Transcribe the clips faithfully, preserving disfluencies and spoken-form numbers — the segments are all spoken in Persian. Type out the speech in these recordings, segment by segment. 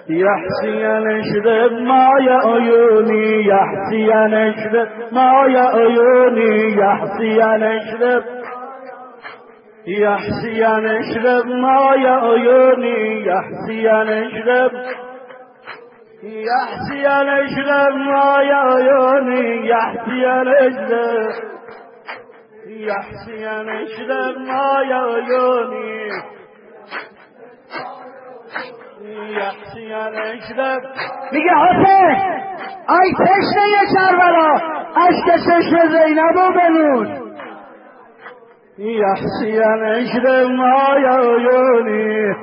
يحسين اشرب ماي عيوني يحسين اشرب ماي عيوني يحسين اشرب يحسين اشرب ماي عيوني يحسين اشرب يحسين اشرب ماي عيوني يحسين اشرب يحسين اشرب ماي عيوني يحسین اشرب میگه حسین ای تشنه کربلا اشک چشم زینبو بنوش يحسين اشرب ماي عيوني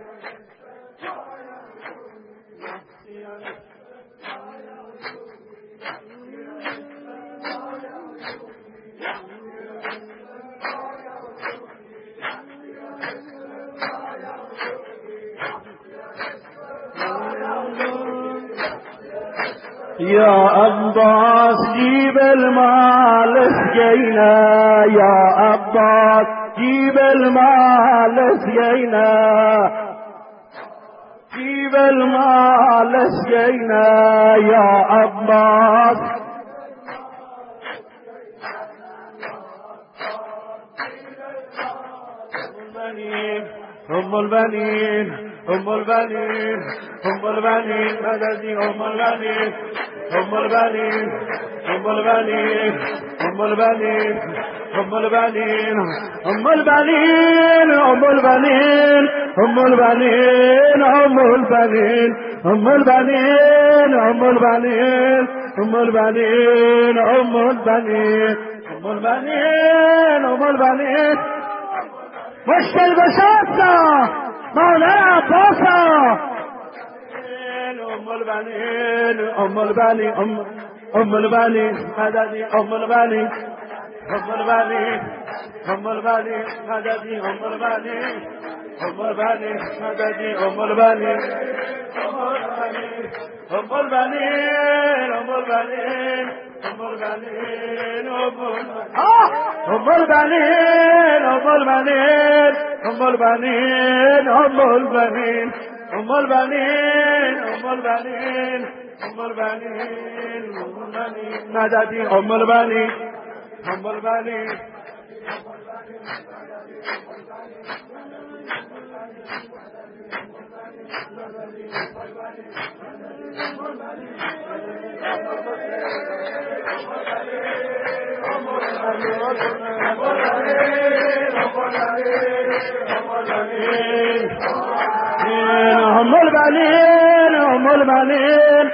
يا عباس جيب المال اسقينا يا عباس جيب المال اسقينا جيب المال اسقينا يا عباس أم البنين أم البنين أم البنين مددي أم البنين أم البنين أم البنين أم البنين أم البنين أم البنين أم البنين أم البنين أم البنين أم البنين أم البنين أم البنين أم البنين أم البنين أم البنين مشکل بشاستا مولانا عباسا أم البنين أم البنين أم أم البنين مددي أم البنين أم البنين أم البنين مددي أم البنين أم البنين مددي أم البنين أم البنين أم البنين أم البنين أم البنين أم البنين أم البنين أم البنين أم البنين أم البنين أم البنين أم البنين مددي أم البنين أم البنين أم البنين أم البنين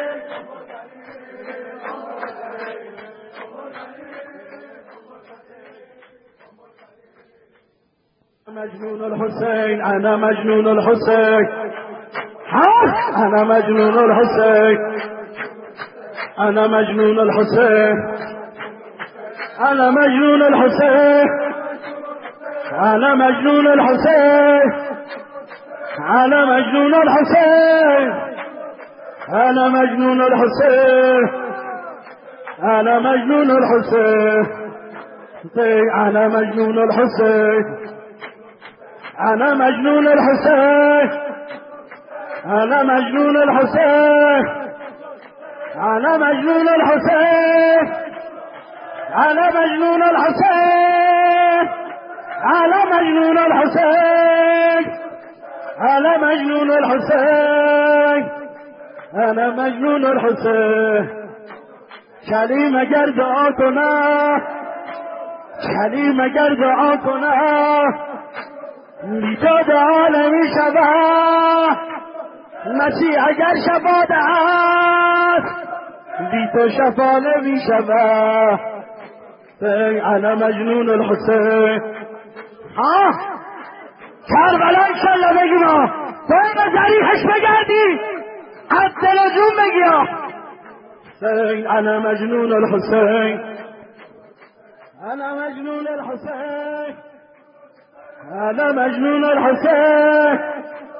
مجنون الحسين أنا مجنون الحسين ها أنا مجنون الحسين أنا مجنون الحسين أنا مجنون الحسين أنا مجنون الحسين أنا مجنون الحسين أنا مجنون الحسين أنا مجنون الحسين أنا مجنون الحسين أنا مجنون الحسين أنا مجنون الحسين أنا مجنون الحسين أنا مجنون الحسين أنا مجنون الحسين أنا مجنون الحسين أنا مجنون الحسين شلی مگر دعا کنه شلی مگر دعا کنه بیداد عالمی شبه مسیح اگر شباد است بی تو شفا نمی شبه انا مجنون الحسین ها کربلا انشالله بگیم ها تو این ذریحش بگردی از دل و جون بگی ها انا مجنون الحسین انا مجنون الحسین انا مجنون الحسين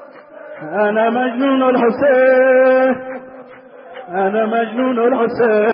انا مجنون الحسين انا مجنون الحسين